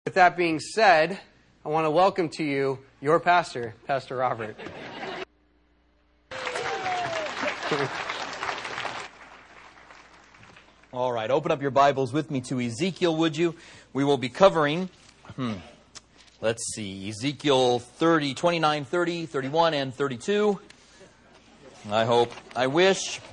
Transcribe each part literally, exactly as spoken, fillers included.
With that being said, I want to welcome to you your pastor, Pastor Robert. All right, open up your Bibles with me to Ezekiel, would you? We will be covering, hmm, let's see, Ezekiel thirty, twenty-nine, thirty, thirty-one, and thirty-two. I hope, I wish.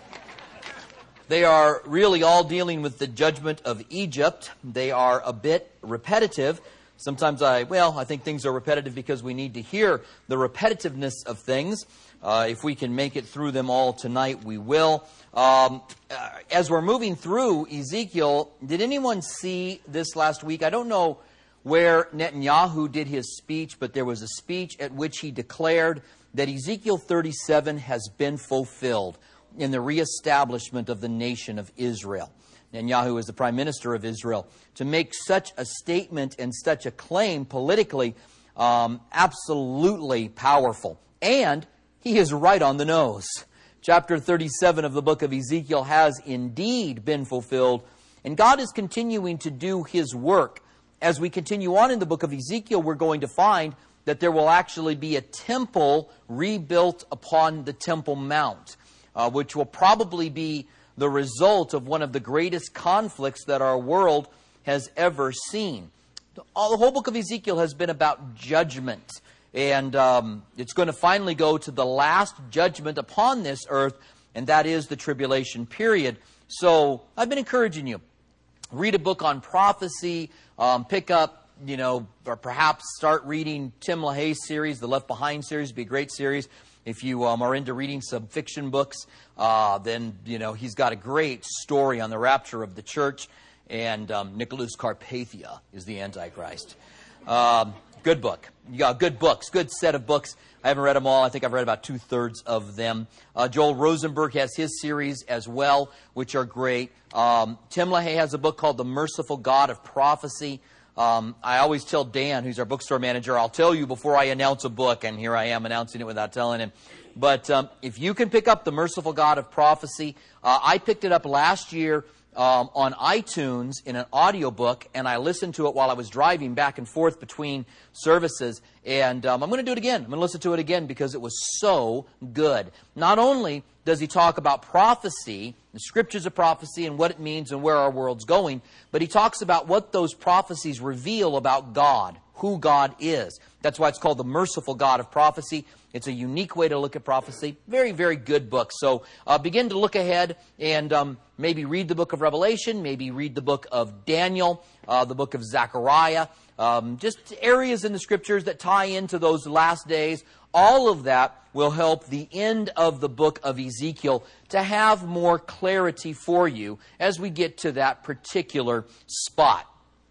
They are really all dealing with the judgment of Egypt. They are a bit repetitive. Sometimes I, well, I think things are repetitive because we need to hear the repetitiveness of things. Uh, if we can make it through them all tonight, we will. Um, uh, as we're moving through Ezekiel, did anyone see this last week? I don't know where Netanyahu did his speech, but there was a speech at which he declared that Ezekiel thirty-seven has been fulfilled in the reestablishment of the nation of Israel. Netanyahu is the prime minister of Israel. To make such a statement and such a claim politically, um, absolutely powerful. And he is right on the nose. Chapter thirty-seven of the book of Ezekiel has indeed been fulfilled, and God is continuing to do His work. As we continue on in the book of Ezekiel, we're going to find that there will actually be a temple rebuilt upon the Temple Mount, uh, which will probably be the result of one of the greatest conflicts that our world has ever seen. The whole book of Ezekiel has been about judgment. And um, it's going to finally go to the last judgment upon this earth, and that is the tribulation period. So I've been encouraging you. Read a book on prophecy. Um, pick up, you know, or perhaps start reading Tim LaHaye's series, the Left Behind series. Would be a great series. If you um, are into reading some fiction books, uh, then, you know, he's got a great story on the rapture of the church. And um, Nicholas Carpathia is the Antichrist. Um, good book. Yeah, good books. Good set of books. I haven't read them all. I think I've read about two-thirds of them. Uh, Joel Rosenberg has his series as well, which are great. Um, Tim LaHaye has a book called The Merciful God of Prophecy. Um, I always tell Dan, who's our bookstore manager, I'll tell you before I announce a book, and here I am announcing it without telling him. But um, if you can pick up The Merciful God of Prophecy, uh, I picked it up last year um, on iTunes in an audiobook, and I listened to it while I was driving back and forth between services. And um, I'm going to do it again. I'm going to listen to it again because it was so good. Not only does he talk about prophecy, the scriptures of prophecy and what it means and where our world's going, but he talks about what those prophecies reveal about God, who God is. That's why it's called The Merciful God of Prophecy. It's a unique way to look at prophecy. Very, very good book. So uh, begin to look ahead and um, maybe read the book of Revelation, maybe read the book of Daniel, uh, the book of Zechariah, um, just areas in the scriptures that tie into those last days. All of that will help the end of the book of Ezekiel to have more clarity for you as we get to that particular spot.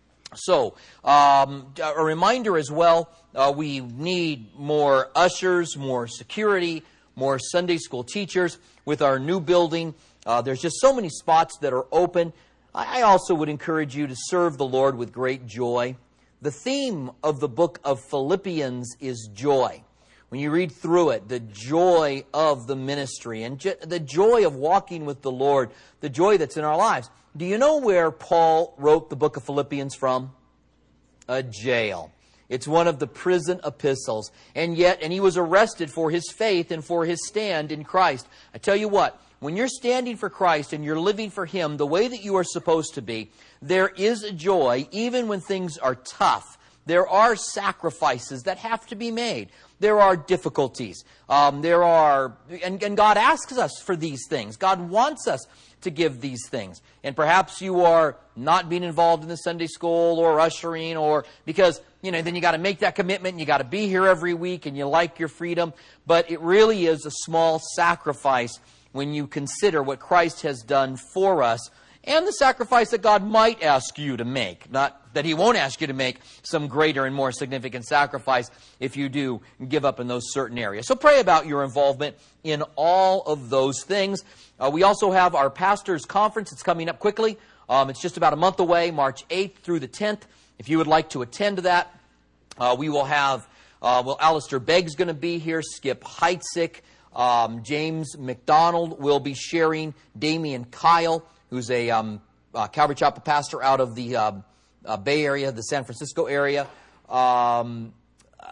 So, um, a reminder as well, uh, we need more ushers, more security, more Sunday school teachers with our new building. Uh, there's just so many spots that are open. I, I also would encourage you to serve the Lord with great joy. The theme of the book of Philippians is joy. When you read through it, the joy of the ministry and jo- the joy of walking with the Lord, the joy that's in our lives. Do you know where Paul wrote the book of Philippians from? A jail. It's one of the prison epistles. And yet, and he was arrested for his faith and for his stand in Christ. I tell you what, when you're standing for Christ and you're living for Him the way that you are supposed to be, there is a joy even when things are tough. There are sacrifices that have to be made. There are difficulties. Um, there are, and, and God asks us for these things. God wants us to give these things. And perhaps you are not being involved in the Sunday school or ushering, or because, you know, then you got to make that commitment and you got to be here every week and you like your freedom. But it really is a small sacrifice when you consider what Christ has done for us and the sacrifice that God might ask you to make. Not that He won't ask you to make some greater and more significant sacrifice if you do give up in those certain areas. So pray about your involvement in all of those things. Uh, we also have our Pastors' Conference. It's coming up quickly. Um, it's just about a month away, March eighth through the tenth. If you would like to attend to that, uh, we will have, uh, well, Alistair Begg's going to be here, Skip Heitzig, um, James McDonald will be sharing, Damian Kyle, who's a um, uh, Calvary Chapel pastor out of the um, uh, Bay Area, the San Francisco area. Um, uh,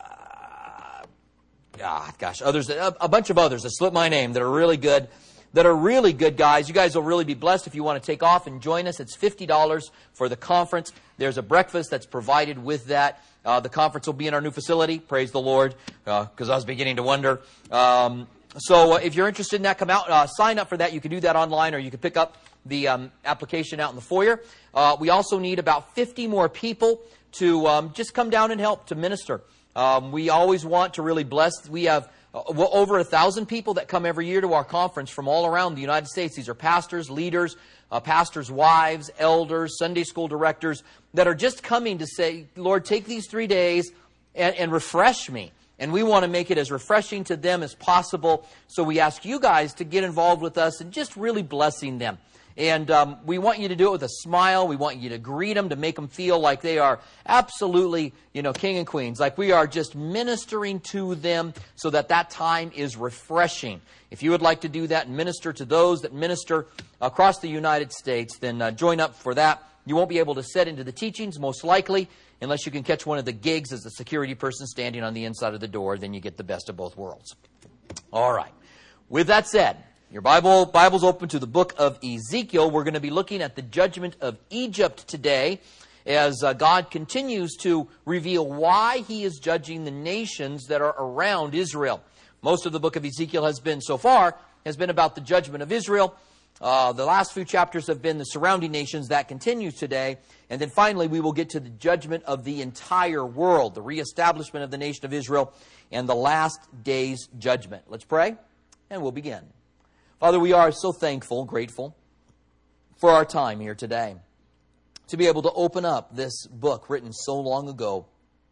ah, gosh, others, a, a bunch of others that slip my name that are really good. That are really good guys. You guys will really be blessed if you want to take off and join us. It's fifty dollars for the conference. There's a breakfast that's provided with that. Uh, the conference will be in our new facility. Praise the Lord, because uh, I was beginning to wonder. Um, so uh, if you're interested in that, come out. Uh, sign up for that. You can do that online, or you can pick up the um, application out in the foyer. Uh, we also need about fifty more people to um, just come down and help to minister. Um, we always want to really bless. We have Uh, well, over a thousand people that come every year to our conference from all around the United States. These are pastors, leaders, uh, pastors' wives, elders, Sunday school directors that are just coming to say, Lord, take these three days and, and refresh me. And we want to make it as refreshing to them as possible. So we ask you guys to get involved with us and just really blessing them. And um, we want you to do it with a smile. We want you to greet them, to make them feel like they are absolutely, you know, king and queens. Like we are just ministering to them so that that time is refreshing. If you would like to do that and minister to those that minister across the United States, then uh, join up for that. You won't be able to sit into the teachings, most likely, unless you can catch one of the gigs as a security person standing on the inside of the door. Then you get the best of both worlds. All right. With that said, your Bible, Bible's open to the book of Ezekiel. We're going to be looking at the judgment of Egypt today as uh, God continues to reveal why he is judging the nations that are around Israel. Most of the book of Ezekiel has been, so far, has been about the judgment of Israel. Uh, the last few chapters have been the surrounding nations. That continues today. And then finally, we will get to the judgment of the entire world, the reestablishment of the nation of Israel, and the last day's judgment. Let's pray, and we'll begin. Father, we are so thankful, grateful for our time here today to be able to open up this book written so long ago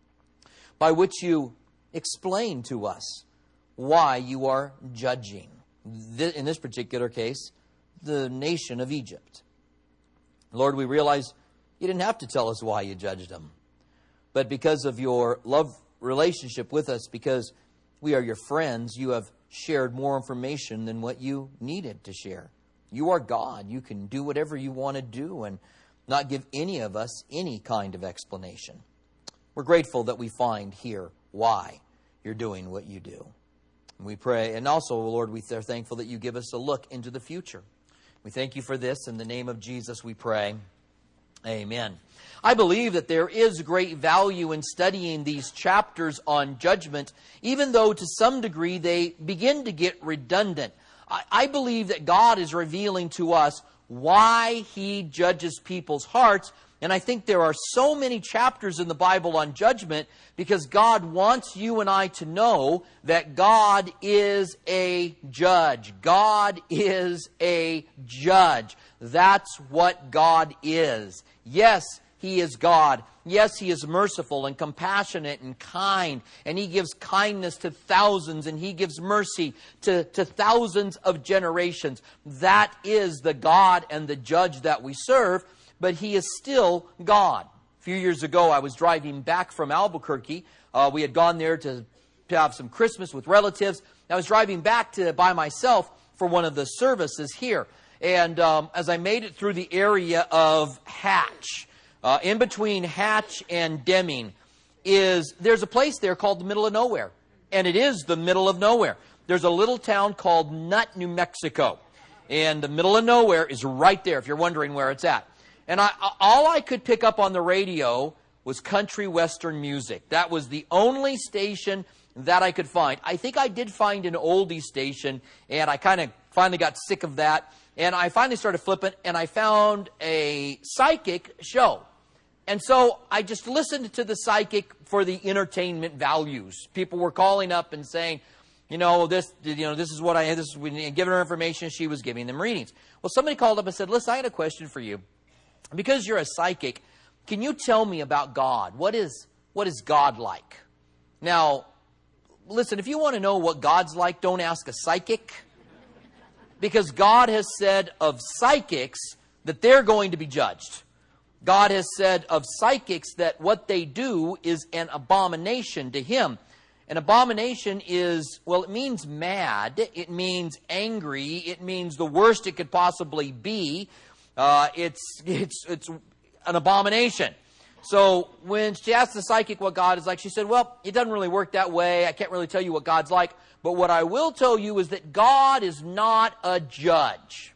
by which you explain to us why you are judging, in this particular case, the nation of Egypt. Lord, we realize you didn't have to tell us why you judged them, but because of your love relationship with us, because we are your friends, you have shared more information than what you needed to share. You are God. You can do whatever you want to do and not give any of us any kind of explanation. We're grateful that we find here why you're doing what you do. We pray, and also, Lord, we are thankful that you give us a look into the future. We thank you for this. In the name of Jesus, we pray. Amen. I believe that there is great value in studying these chapters on judgment, even though to some degree they begin to get redundant. I, I believe that God is revealing to us why he judges people's hearts. And I think there are so many chapters in the Bible on judgment because God wants you and I to know that God is a judge. God is a judge. That's what God is. Yes, he is God. Yes, he is merciful and compassionate and kind. And he gives kindness to thousands and he gives mercy to, to thousands of generations. That is the God and the judge that we serve. But he is still God. A few years ago, I was driving back from Albuquerque. Uh, we had gone there to, to have some Christmas with relatives. I was driving back to by myself for one of the services here. And um, as I made it through the area of Hatch, uh, in between Hatch and Deming, is there's a place there called the Middle of Nowhere. And it is the middle of nowhere. There's a little town called Nutt, New Mexico. And the middle of nowhere is right there, if you're wondering where it's at. And I, all I could pick up on the radio was country western music. That was the only station that I could find. I think I did find an oldie station, and I kind of finally got sick of that. And I finally started flipping, and I found a psychic show. And so I just listened to the psychic for the entertainment values. People were calling up and saying, you know, this, you know, this is what I had. This is giving her information. She was giving them readings. Well, somebody called up and said, listen, I had a question for you. Because you're a psychic, can you tell me about God? What is, what is God like? Now, listen, if you want to know what God's like, don't ask a psychic. Because God has said of psychics that they're going to be judged. God has said of psychics that what they do is an abomination to him. An abomination is, well, it means mad. It means angry. It means the worst it could possibly be. Uh, it's, it's, it's an abomination. So when she asked the psychic what God is like, she said, well, it doesn't really work that way. I can't really tell you what God's like. But what I will tell you is that God is not a judge.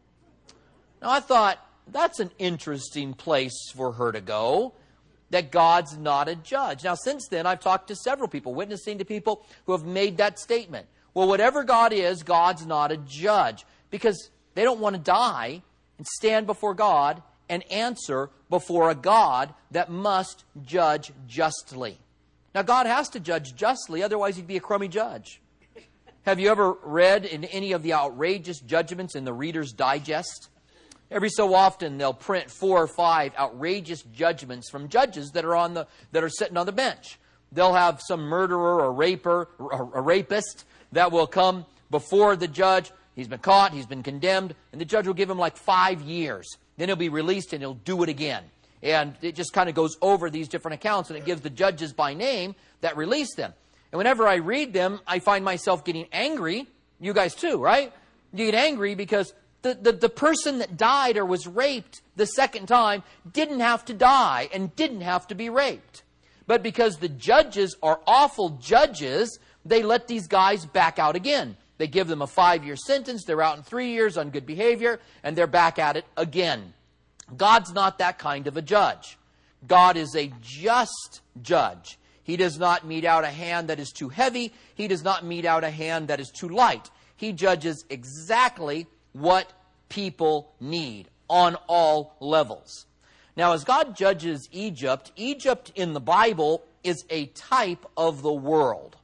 Now, I thought, that's an interesting place for her to go, that God's not a judge. Now, since then, I've talked to several people, witnessing to people who have made that statement. Well, whatever God is, God's not a judge. Because they don't want to die and stand before God and answer before a God that must judge justly. Now, God has to judge justly, otherwise he'd be a crummy judge. Have you ever read in any of the outrageous judgments in the Reader's Digest? Every so often they'll print four or five outrageous judgments from judges that are on the that are sitting on the bench. They'll have some murderer or raper, a rapist that will come before the judge. He's been caught, he's been condemned, and the judge will give him like five years. Then he'll be released and he'll do it again. And it just kind of goes over these different accounts, and it gives the judges by name that release them. And whenever I read them, I find myself getting angry. You guys too, right? You get angry because the, the, the person that died or was raped the second time didn't have to die and didn't have to be raped. But because the judges are awful judges, they let these guys back out again. They give them a five-year sentence, they're out in three years on good behavior, and they're back at it again. God's not that kind of a judge. God is a just judge. He does not mete out a hand that is too heavy. He does not mete out a hand that is too light. He judges exactly what people need on all levels. Now, as God judges Egypt, Egypt in the Bible is a type of the world.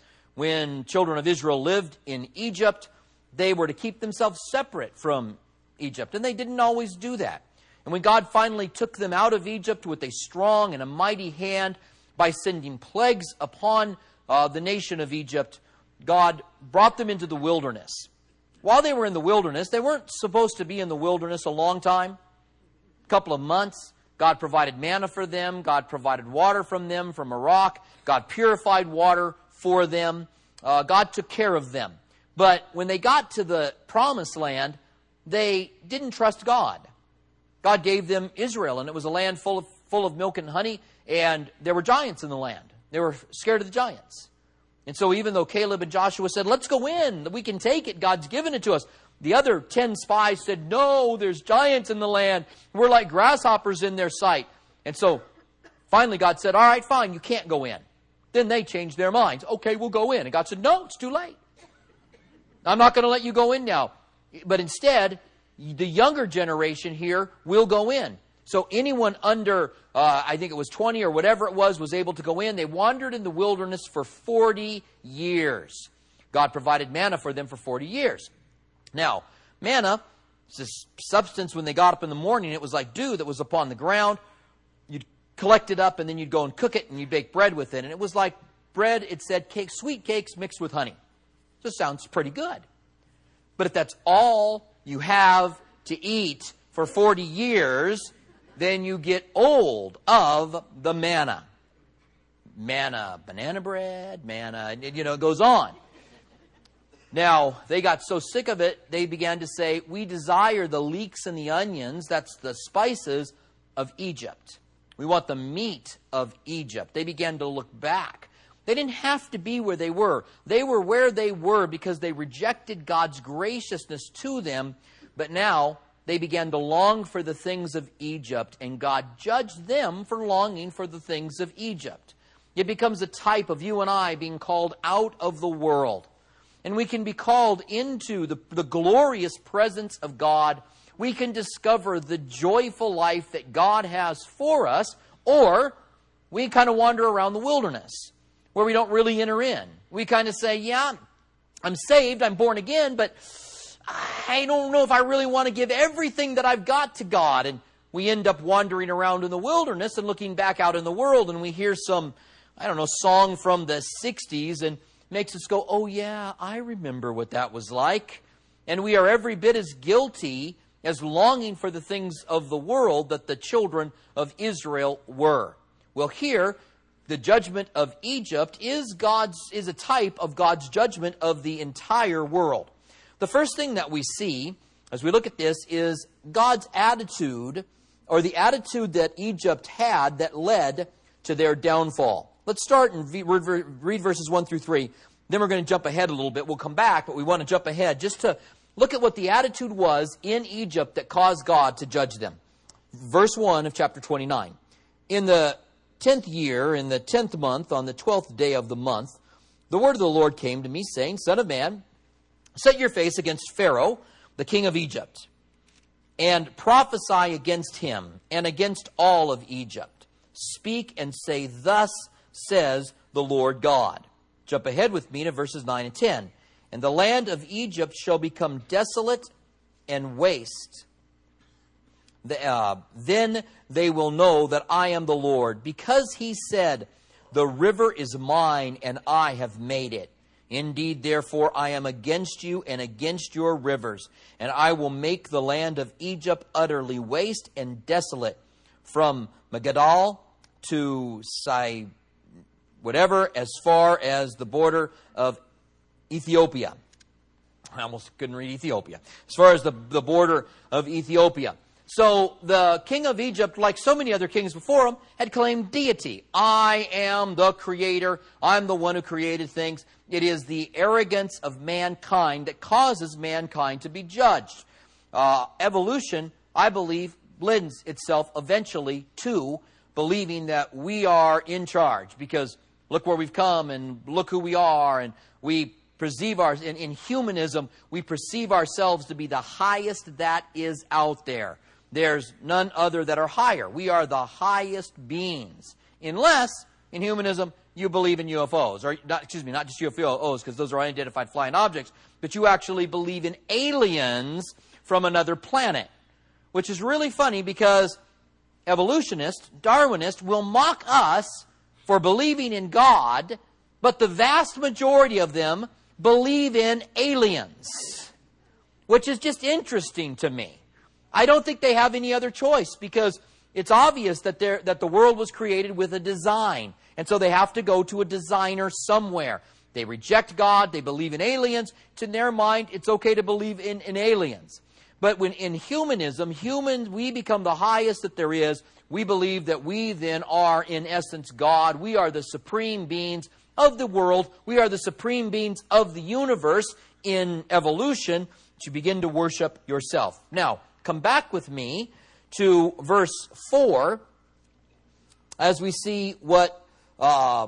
When children of Israel lived in Egypt, they were to keep themselves separate from Egypt, and they didn't always do that. And when God finally took them out of Egypt with a strong and a mighty hand by sending plagues upon uh, the nation of Egypt, God brought them into the wilderness. While they were in the wilderness, they weren't supposed to be in the wilderness a long time, a couple of months. God provided manna for them. God provided water from them from a rock. God purified water for them. Uh, God took care of them. But when they got to the promised land, they didn't trust God. God gave them Israel, and it was a land full of, full of milk and honey, and there were giants in the land. They were scared of the giants. And so even though Caleb and Joshua said, let's go in, we can take it, God's given it to us, the other ten spies said, no, there's giants in the land. We're like grasshoppers in their sight. And so finally God said, all right, fine, you can't go in. Then they changed their minds. Okay, we'll go in. And God said, no, it's too late. I'm not going to let you go in now. But instead, the younger generation here will go in. So anyone under, uh, I think it was twenty or whatever it was, was able to go in. They wandered in the wilderness for forty years. God provided manna for them for forty years. Now, manna is this substance when they got up in the morning. It was like dew that was upon the ground. You'd collect it up and then you'd go and cook it and you'd bake bread with it. And it was like bread, it said cake, sweet cakes mixed with honey. This sounds pretty good. But if that's all you have to eat for forty years, then you get old of the manna. Manna, banana bread, manna, you know, it goes on. Now, they got so sick of it, they began to say, we desire the leeks and the onions, that's the spices of Egypt. We want the meat of Egypt. They began to look back. They didn't have to be where they were. They were where they were because they rejected God's graciousness to them, but now they began to long for the things of Egypt, and God judged them for longing for the things of Egypt. It becomes a type of you and I being called out of the world. And we can be called into the, the glorious presence of God. We can discover the joyful life that God has for us, or we kind of wander around the wilderness where we don't really enter in. We kind of say, yeah, I'm saved, I'm born again, but I don't know if I really want to give everything that I've got to God. And we end up wandering around in the wilderness and looking back out in the world, and we hear some, I don't know, song from the sixties and makes us go, oh yeah, I remember what that was like. And we are every bit as guilty as longing for the things of the world that the children of Israel were. Well, here, the judgment of Egypt is God's is a type of God's judgment of the entire world. The first thing that we see as we look at this is God's attitude, or the attitude that Egypt had that led to their downfall. Let's start and read verses one through three. Then we're going to jump ahead a little bit. We'll come back, but we want to jump ahead just to look at what the attitude was in Egypt that caused God to judge them. Verse one of chapter twenty-nine. In the tenth year, in the tenth month, on the twelfth day of the month, the word of the Lord came to me, saying, Son of man, set your face against Pharaoh, the king of Egypt, and prophesy against him and against all of Egypt. Speak and say, Thus says the Lord God. Jump ahead with me to verses nine and ten. And the land of Egypt shall become desolate and waste. The, uh, then they will know that I am the Lord, because he said, The river is mine, and I have made it. Indeed, therefore, I am against you and against your rivers, and I will make the land of Egypt utterly waste and desolate, from Megiddo to Sai, whatever, as far as the border of Ethiopia. I almost couldn't read Ethiopia. As far as the, the border of Ethiopia. So the king of Egypt, like so many other kings before him, had claimed deity. I am the creator. I'm the one who created things. It is the arrogance of mankind that causes mankind to be judged. Uh, evolution, I believe, lends itself eventually to believing that we are in charge. Because look where we've come and look who we are. And we perceive our, in, in humanism, we perceive ourselves to be the highest that is out there. There's none other that are higher. We are the highest beings. Unless, in humanism, you believe in U F Os. Or, not, excuse me, not just U F Os, because those are unidentified flying objects. But you actually believe in aliens from another planet. Which is really funny because evolutionists, Darwinists, will mock us for believing in God, but the vast majority of them believe in aliens. Which is just interesting to me. I don't think they have any other choice, because it's obvious that, that the world was created with a design. And so they have to go to a designer somewhere. They reject God. They believe in aliens. To their mind, it's okay to believe in, in aliens. But when in humanism, humans, we become the highest that there is. We believe that we then are, in essence, God. We are the supreme beings of the world. We are the supreme beings of the universe in evolution. To begin to worship yourself. Now, come back with me to verse four as we see what uh,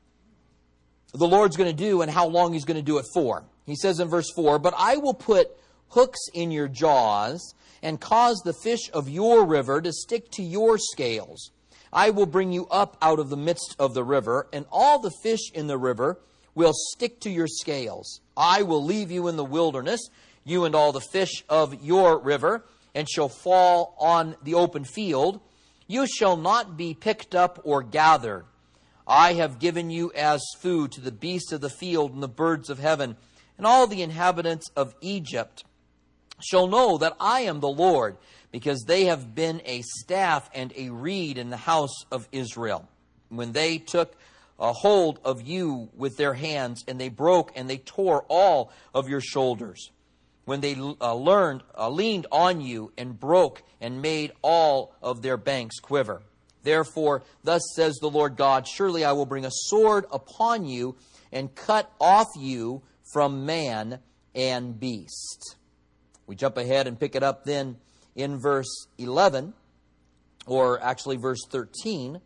the Lord's going to do and how long He's going to do it for. He says in verse four, But I will put hooks in your jaws and cause the fish of your river to stick to your scales. I will bring you up out of the midst of the river, and all the fish in the river will stick to your scales. I will leave you in the wilderness, you and all the fish of your river, and shall fall on the open field. You shall not be picked up or gathered. I have given you as food to the beasts of the field and the birds of heaven, and all the inhabitants of Egypt shall know that I am the Lord, because they have been a staff and a reed in the house of Israel. When they took a hold of you with their hands, and they broke and they tore all of your shoulders. When they uh, learned, uh, leaned on you and broke and made all of their banks quiver. Therefore, thus says the Lord God, Surely I will bring a sword upon you and cut off you from man and beast. We jump ahead and pick it up then in verse eleven, or actually verse thirteen.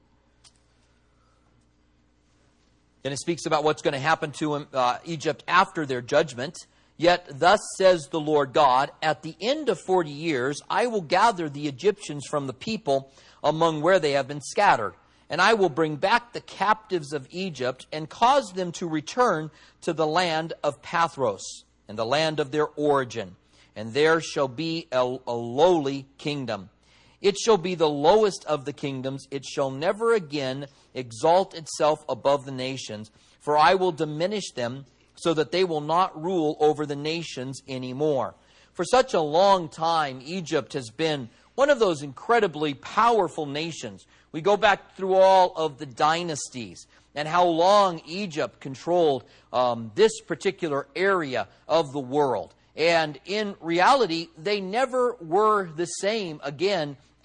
And it speaks about what's going to happen to uh, Egypt after their judgment. Yet thus says the Lord God, At the end of forty years, I will gather the Egyptians from the people among where they have been scattered. And I will bring back the captives of Egypt and cause them to return to the land of Pathros and the land of their origin. And there shall be a, a lowly kingdom. It shall be the lowest of the kingdoms. It shall never again exalt itself above the nations. For I will diminish them, so that they will not rule over the nations anymore. For such a long time, Egypt has been one of those incredibly powerful nations. We go back through all of the dynasties and how long Egypt controlled um, this particular area of the world. And in reality, they never were the same again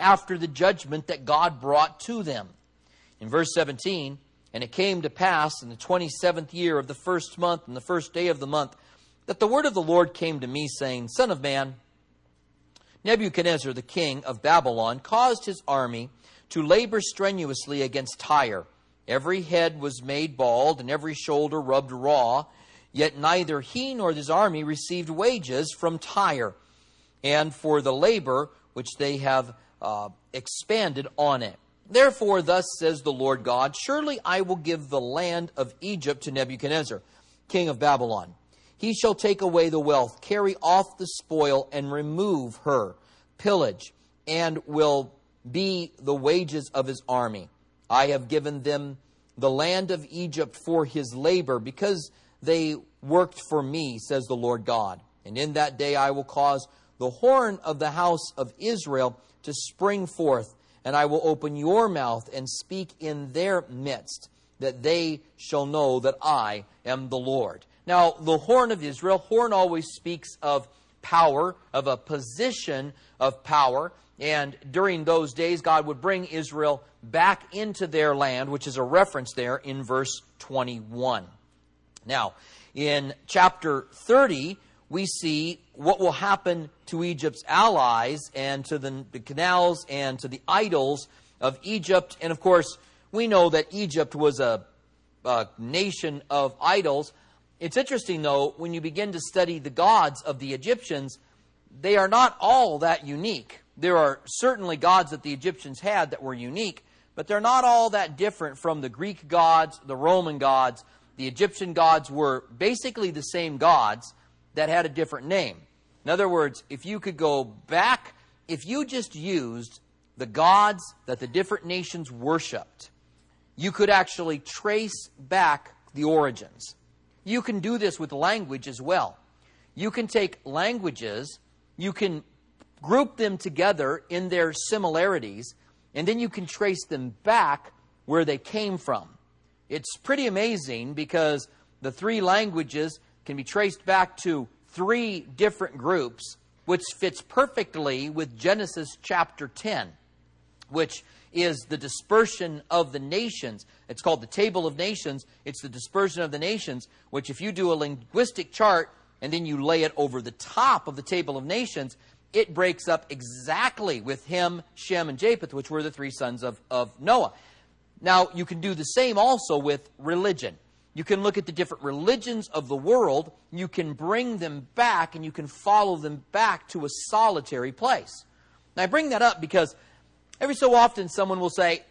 after the judgment that God brought to them. In verse seventeen, and it came to pass in the twenty-seventh year of the first month, and the first day of the month, that the word of the Lord came to me, saying, Son of man, Nebuchadnezzar, the king of Babylon, caused his army to labor strenuously against Tyre. Every head was made bald, and every shoulder rubbed raw. Yet neither he nor his army received wages from Tyre, and for the labor which they have uh, expanded on it. Therefore, thus says the Lord God, surely I will give the land of Egypt to Nebuchadnezzar, king of Babylon. He shall take away the wealth, carry off the spoil, and remove her, pillage, and will be the wages of his army. I have given them the land of Egypt for his labor, because they worked for me, says the Lord God. And in that day I will cause the horn of the house of Israel to spring forth, and I will open your mouth and speak in their midst, that they shall know that I am the Lord. Now, the horn of Israel, horn always speaks of power, of a position of power. And during those days, God would bring Israel back into their land, which is a reference there in verse twenty-one. Now, in chapter thirty, we see what will happen to Egypt's allies and to the, the canals and to the idols of Egypt. And of course, we know that Egypt was a, a nation of idols. It's interesting, though, when you begin to study the gods of the Egyptians, they are not all that unique. There are certainly gods that the Egyptians had that were unique, but they're not all that different from the Greek gods, the Roman gods. The Egyptian gods were basically the same gods that had a different name. In other words, if you could go back, if you just used the gods that the different nations worshipped, you could actually trace back the origins. You can do this with language as well. You can take languages, you can group them together in their similarities, and then you can trace them back where they came from. It's pretty amazing because the three languages can be traced back to three different groups, which fits perfectly with Genesis chapter ten, which is the dispersion of the nations. It's called the Table of Nations. It's the dispersion of the nations, which if you do a linguistic chart and then you lay it over the top of the Table of Nations, it breaks up exactly with Ham, Shem, and Japheth, which were the three sons of, of Noah. Now, you can do the same also with religion. You can look at the different religions of the world. You can bring them back, and you can follow them back to a solitary place. Now, I bring that up because every so often someone will say,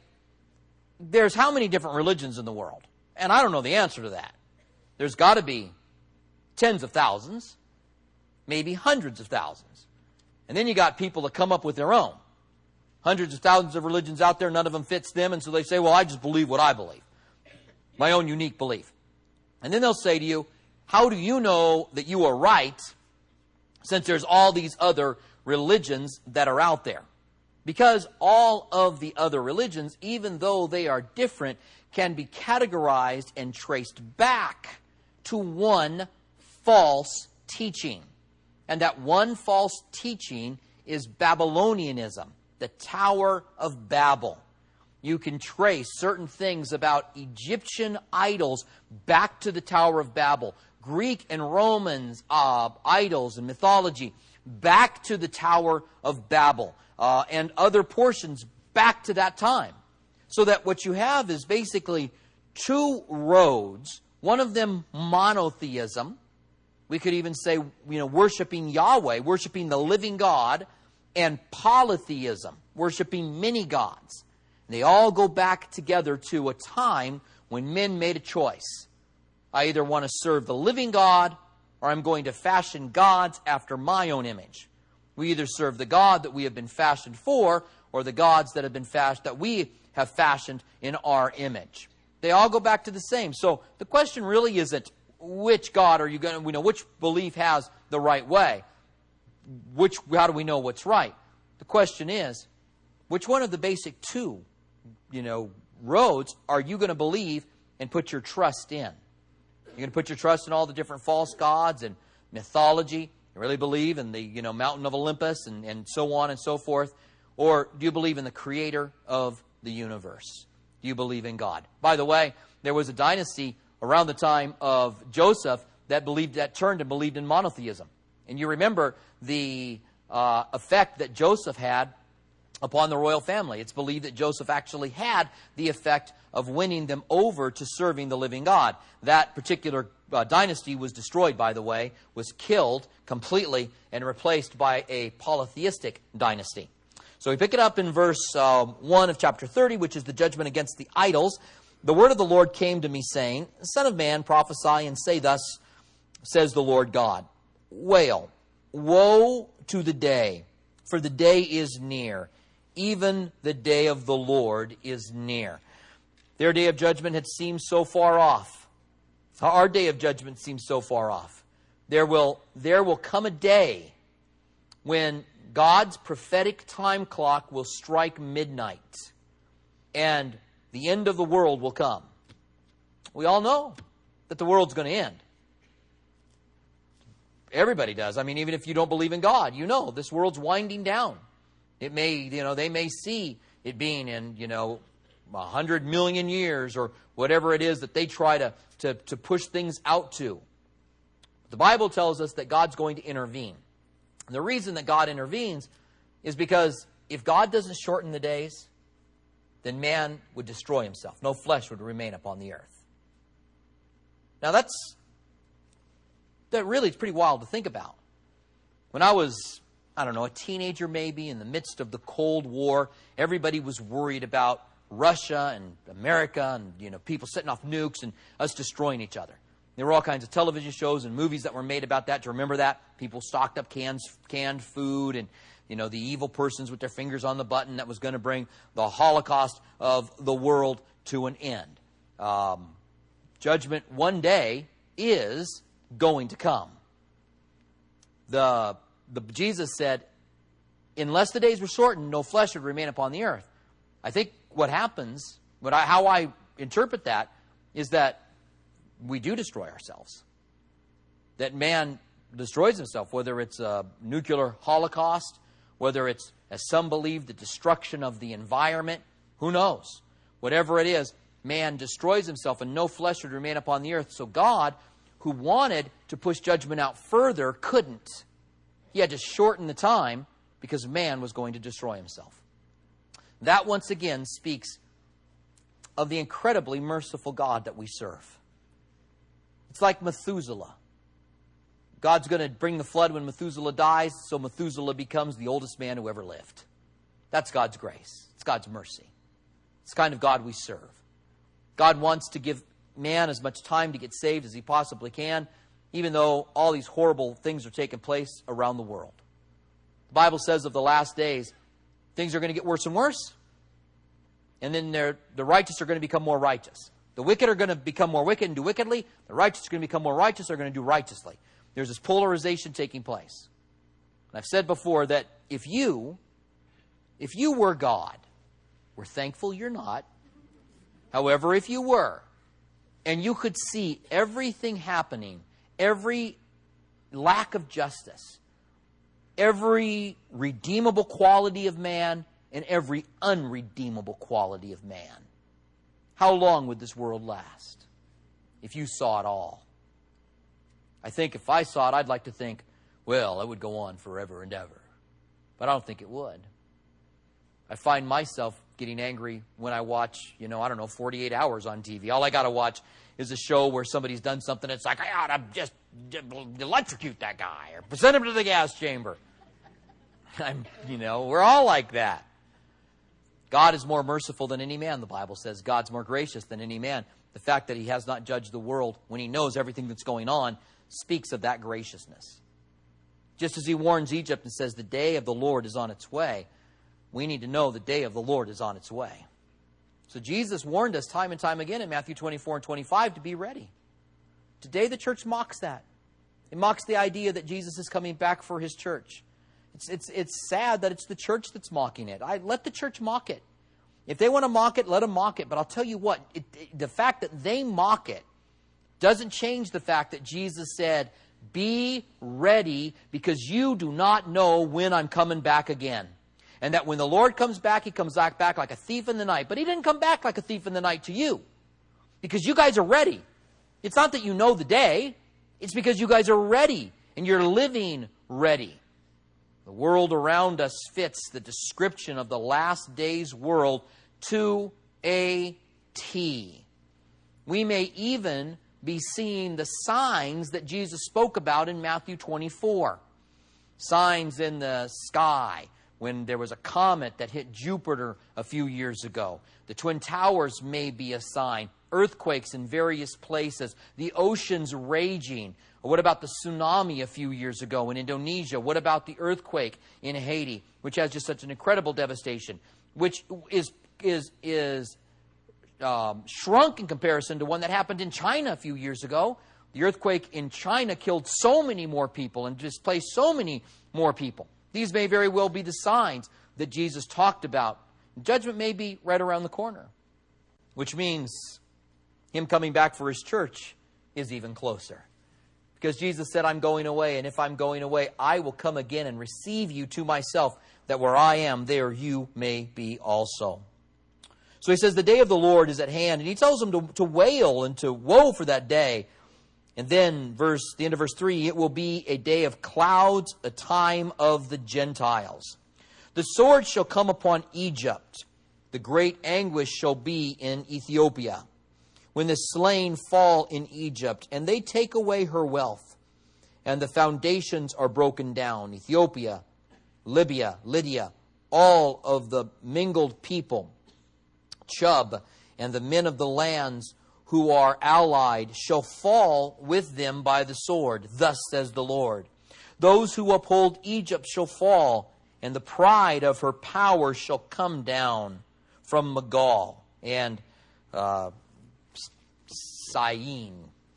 there's how many different religions in the world? And I don't know the answer to that. There's got to be tens of thousands, maybe hundreds of thousands. And then you got people that come up with their own. Hundreds of thousands of religions out there, none of them fits them, and so they say, well, I just believe what I believe. My own unique belief. And then they'll say to you, how do you know that you are right since there's all these other religions that are out there? Because all of the other religions, even though they are different, can be categorized and traced back to one false teaching. And that one false teaching is Babylonianism, the Tower of Babel. You can trace certain things about Egyptian idols back to the Tower of Babel. Greek and Roman uh, idols and mythology back to the Tower of Babel. Uh, and other portions back to that time. So that what you have is basically two roads. One of them monotheism. We could even say, you know, worshiping Yahweh, worshiping the living God, and polytheism, worshiping many gods. They all go back together to a time when men made a choice. I either want to serve the living God, or I'm going to fashion gods after my own image. We either serve the God that we have been fashioned for, or the gods that have been fashioned that we have fashioned in our image. They all go back to the same. So the question really isn't which God are you going to, we know which belief has the right way. Which, how do we know what's right? The question is, which one of the basic two, you know, roads are you going to believe and put your trust in? You're going to put your trust in all the different false gods and mythology. You really believe in the, you know, mountain of Olympus and, and so on and so forth? Or do you believe in the creator of the universe? Do you believe in God? By the way, there was a dynasty around the time of Joseph that believed, that turned and believed in monotheism. And you remember the uh, effect that Joseph had upon the royal family. It's believed that Joseph actually had the effect of winning them over to serving the living God. That particular uh, dynasty was destroyed, by the way, was killed completely and replaced by a polytheistic dynasty. So we pick it up in verse uh, one of chapter thirty, which is the judgment against the idols. The word of the Lord came to me, saying, Son of man, prophesy and say thus, says the Lord God, Wail, woe to the day, for the day is near, even the day of the Lord is near. Their day of judgment had seemed so far off. Our day of judgment seems so far off. There will, there will come a day when God's prophetic time clock will strike midnight, and the end of the world will come. We all know that the world's going to end. Everybody does. I mean, even if you don't believe in God, you know this world's winding down. It may, you know, they may see it being in, you know, a hundred million years or whatever it is that they try to, to, to push things out to. The Bible tells us that God's going to intervene. And the reason that God intervenes is because if God doesn't shorten the days, then man would destroy himself. No flesh would remain upon the earth. Now that's, that really is pretty wild to think about. When I was, I don't know, a teenager maybe, in the midst of the Cold War, everybody was worried about Russia and America and, you know, people setting off nukes and us destroying each other. There were all kinds of television shows and movies that were made about that. Do you remember that? People stocked up cans, canned food and, you know, the evil persons with their fingers on the button that was going to bring the Holocaust of the world to an end. Um, judgment one day is going to come. The, the Jesus said, unless the days were shortened, no flesh would remain upon the earth. I think what happens, what I, how I interpret that, is that we do destroy ourselves. That man destroys himself, whether it's a nuclear holocaust, whether it's, as some believe, the destruction of the environment, who knows? Whatever it is, man destroys himself and no flesh would remain upon the earth. So God, who wanted to push judgment out further, couldn't. He had to shorten the time because man was going to destroy himself. That once again speaks of the incredibly merciful God that we serve. It's like Methuselah. God's going to bring the flood when Methuselah dies, so Methuselah becomes the oldest man who ever lived. That's God's grace. It's God's mercy. It's the kind of God we serve. God wants to give man as much time to get saved as he possibly can, even though all these horrible things are taking place around the world. The Bible says of the last days, things are going to get worse and worse, and then the righteous are going to become more righteous. The wicked are going to become more wicked and do wickedly. The righteous are going to become more righteous, are going to do righteously. There's this polarization taking place. And I've said before that if you, if you were God, we're thankful you're not. However, if you were, and you could see everything happening, every lack of justice, every redeemable quality of man, and every unredeemable quality of man, how long would this world last if you saw it all? I think if I saw it, I'd like to think, well, it would go on forever and ever. But I don't think it would. I find myself getting angry when I watch, you know, I don't know, forty-eight hours on T V. All I got to watch is a show where somebody's done something. It's like, I ought to just electrocute that guy or send him to the gas chamber. I'm, you know, we're all like that. God is more merciful than any man, the Bible says. God's more gracious than any man. The fact that he has not judged the world when he knows everything that's going on speaks of that graciousness. Just as he warns Egypt and says the day of the Lord is on its way, we need to know the day of the Lord is on its way. So Jesus warned us time and time again in Matthew twenty-four and twenty-five to be ready. Today the church mocks that. It mocks the idea that Jesus is coming back for his church. It's, it's, it's sad that it's the church that's mocking it. I, let the church mock it. If they want to mock it, let them mock it. But I'll tell you what, it, it, the fact that they mock it doesn't change the fact that Jesus said, be ready because you do not know when I'm coming back again. And that when the Lord comes back, he comes back, back like a thief in the night. But he didn't come back like a thief in the night to you. Because you guys are ready. It's not that you know the day. It's because you guys are ready. And you're living ready. The world around us fits the description of the last days world to a T. We may even be seeing the signs that Jesus spoke about in Matthew twenty-four. Signs in the sky when there was a comet that hit Jupiter a few years ago. The Twin Towers may be a sign. Earthquakes in various places. The oceans raging. What about the tsunami a few years ago in Indonesia? What about the earthquake in Haiti, which has just such an incredible devastation, which is is is um, shrunk in comparison to one that happened in China a few years ago. The earthquake in China killed so many more people and displaced so many more people. These may very well be the signs that Jesus talked about. Judgment may be right around the corner, which means him coming back for his church is even closer. Because Jesus said, I'm going away, and if I'm going away, I will come again and receive you to myself, that where I am, there you may be also. So he says, the day of the Lord is at hand, and he tells them to, to wail and to woe for that day. And then, verse, the end of verse three, it will be a day of clouds, a time of the Gentiles. The sword shall come upon Egypt. The great anguish shall be in Ethiopia. When the slain fall in Egypt, and they take away her wealth, and the foundations are broken down. Ethiopia, Libya, Lydia, all of the mingled people, Chub, and the men of the lands who are allied shall fall with them by the sword. Thus says the Lord. Those who uphold Egypt shall fall, and the pride of her power shall come down from Magal and uh, Syene.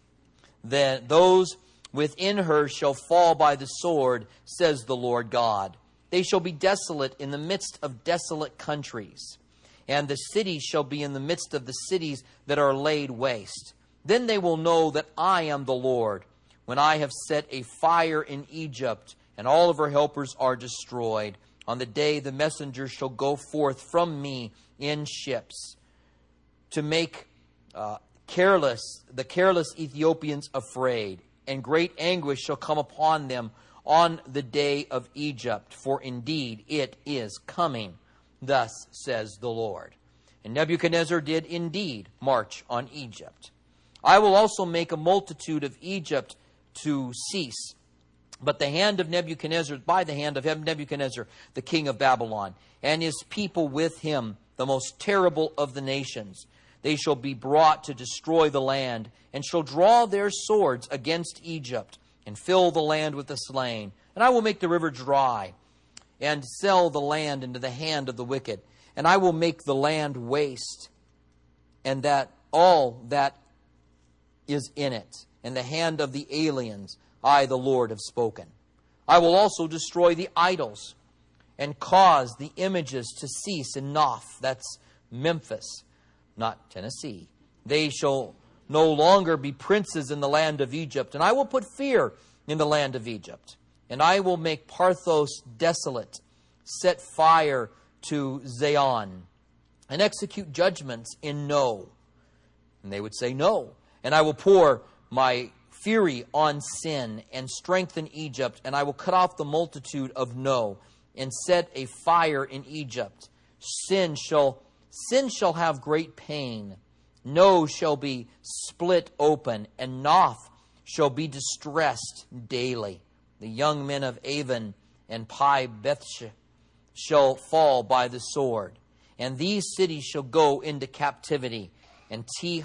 Then those within her shall fall by the sword, says the Lord God. They shall be desolate in the midst of desolate countries, and the cities shall be in the midst of the cities that are laid waste. Then they will know that I am the Lord, when I have set a fire in Egypt, and all of her helpers are destroyed. On the day the messengers shall go forth from me in ships, to make uh, careless the careless Ethiopians afraid, and great anguish shall come upon them on the day of Egypt, for indeed it is coming. Thus says the Lord. And Nebuchadnezzar did indeed march on Egypt. I will also make a multitude of Egypt to cease, but the hand of Nebuchadnezzar, by the hand of Nebuchadnezzar, the king of Babylon, and his people with him, the most terrible of the nations. They shall be brought to destroy the land, and shall draw their swords against Egypt, and fill the land with the slain. And I will make the river dry, and sell the land into the hand of the wicked. And I will make the land waste, and that all that is in it, and the hand of the aliens, I, the Lord, have spoken. I will also destroy the idols, and cause the images to cease in Noph, that's Memphis, not Tennessee. They shall no longer be princes in the land of Egypt, and I will put fear in the land of Egypt. And I will make Parthos desolate, set fire to Zion, and execute judgments in No. And they would say, No. And I will pour my fury on Sin, and strengthen Egypt, and I will cut off the multitude of No, and set a fire in Egypt. Sin shall Sin shall have great pain. No shall be split open, and Noph shall be distressed daily. The young men of Avon and Pi Bethshah shall fall by the sword, and these cities shall go into captivity. And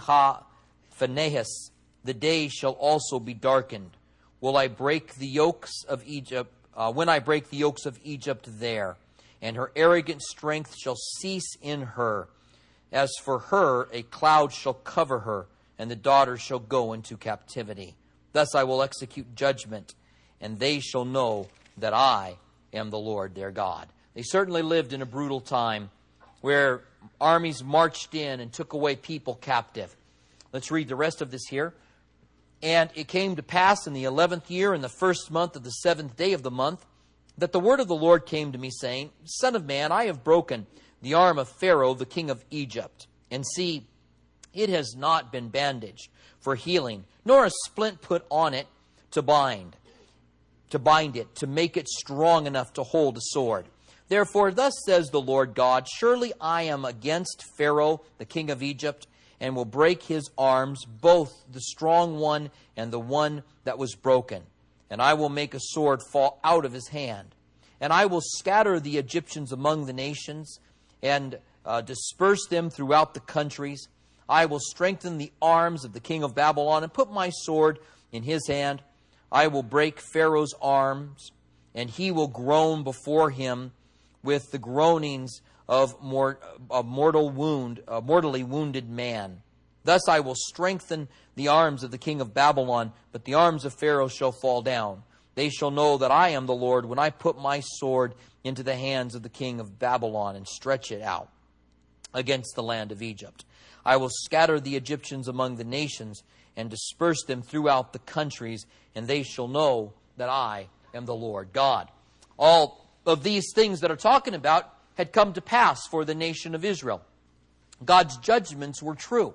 Tehah-Phanehes, the day shall also be darkened. Will I break the yokes of Egypt? Uh, when I break the yokes of Egypt there, and her arrogant strength shall cease in her. As for her, a cloud shall cover her, and the daughters shall go into captivity. Thus I will execute judgment, and they shall know that I am the Lord their God. They certainly lived in a brutal time where armies marched in and took away people captive. Let's read the rest of this here. And it came to pass in the eleventh year, in the first month of the seventh day of the month, that the word of the Lord came to me, saying, Son of man, I have broken the arm of Pharaoh, the king of Egypt. And see, it has not been bandaged for healing, nor a splint put on it to bind, to bind it, to make it strong enough to hold a sword. Therefore, thus says the Lord God, surely I am against Pharaoh, the king of Egypt, and will break his arms, both the strong one and the one that was broken. And I will make a sword fall out of his hand. And I will scatter the Egyptians among the nations, and uh, disperse them throughout the countries. I will strengthen the arms of the king of Babylon, and put my sword in his hand. I will break Pharaoh's arms, and he will groan before him with the groanings of, mor- of mortal wound, a mortally wounded man. Thus I will strengthen the arms of the king of Babylon, but the arms of Pharaoh shall fall down. They shall know that I am the Lord when I put my sword into the hands of the king of Babylon and stretch it out against the land of Egypt. I will scatter the Egyptians among the nations and disperse them throughout the countries, and they shall know that I am the Lord God. All of these things that are talking about had come to pass for the nation of Israel. God's judgments were true.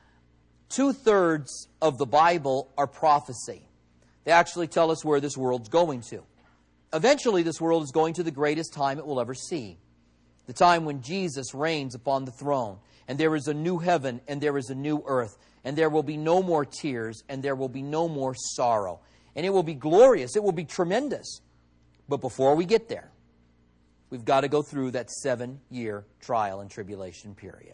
Two-thirds of the Bible are prophecy. They actually tell us where this world's going to. Eventually, this world is going to the greatest time it will ever see. The time when Jesus reigns upon the throne, and there is a new heaven, and there is a new earth, and there will be no more tears, and there will be no more sorrow. And it will be glorious. It will be tremendous. But before we get there, we've got to go through that seven-year trial and tribulation period.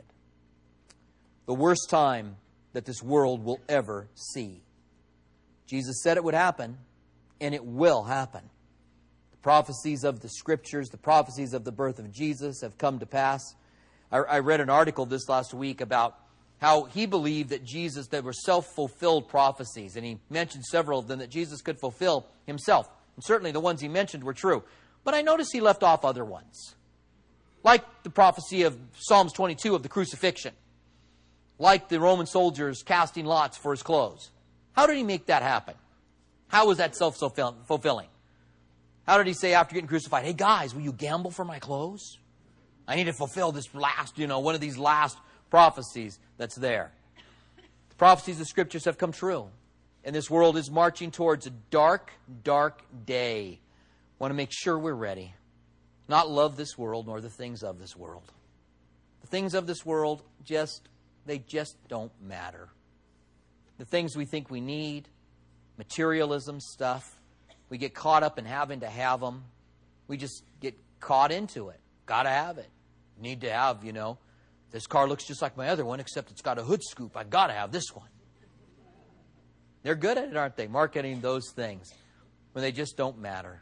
The worst time that this world will ever see. Jesus said it would happen, and it will happen. The prophecies of the Scriptures, the prophecies of the birth of Jesus have come to pass. I, I read an article this last week about how he believed that Jesus, there were self-fulfilled prophecies, and he mentioned several of them that Jesus could fulfill himself. And certainly the ones he mentioned were true. But I noticed he left off other ones, like the prophecy of Psalms twenty-two of the crucifixion, like the Roman soldiers casting lots for his clothes. How did he make that happen? How was that self-fulfilling? How did he say after getting crucified, hey guys, will you gamble for my clothes? I need to fulfill this last, you know, one of these last prophecies that's there. The prophecies of Scriptures have come true. And this world is marching towards a dark, dark day. Want to make sure we're ready. Not love this world nor the things of this world. The things of this world just, they just don't matter. The things we think we need, materialism stuff, we get caught up in having to have them. We just get caught into it. Got to have it. Need to have, you know, this car looks just like my other one, except it's got a hood scoop. I got to have this one. They're good at it, aren't they? Marketing those things when they just don't matter.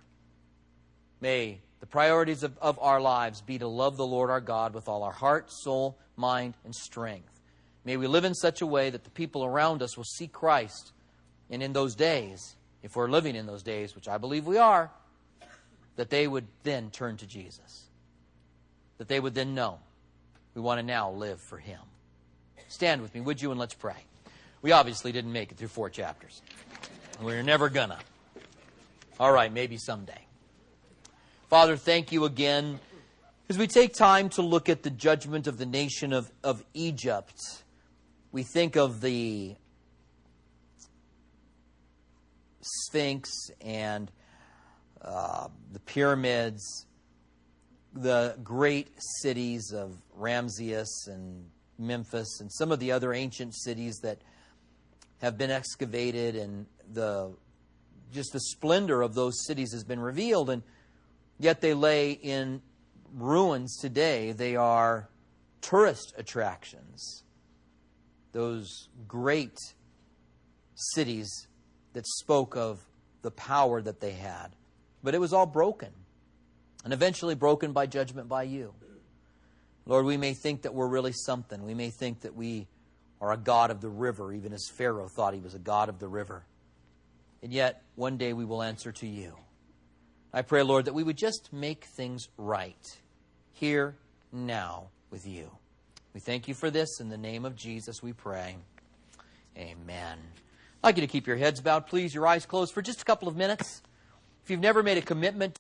May the priorities of, of our lives be to love the Lord our God with all our heart, soul, mind, and strength. May we live in such a way that the people around us will see Christ. And in those days, if we're living in those days, which I believe we are, that they would then turn to Jesus. That they would then know we want to now live for Him. Stand with me, would you, and let's pray. We obviously didn't make it through four chapters. We're never gonna. All right, maybe someday. Father, thank you again as we take time to look at the judgment of the nation of, of Egypt. We think of the Sphinx and uh, the pyramids, the great cities of Ramses and Memphis, and some of the other ancient cities that have been excavated, and the just the splendor of those cities has been revealed, and yet they lay in ruins today. They are tourist attractions. Those great cities that spoke of the power that they had. But it was all broken, and eventually broken by judgment by you. Lord, we may think that we're really something. We may think that we are a god of the river, even as Pharaoh thought he was a god of the river. And yet, one day we will answer to you. I pray, Lord, that we would just make things right here, now, with you. We thank you for this. In the name of Jesus, we pray. Amen. I'd like you to keep your heads bowed, please, your eyes closed for just a couple of minutes. If you've never made a commitment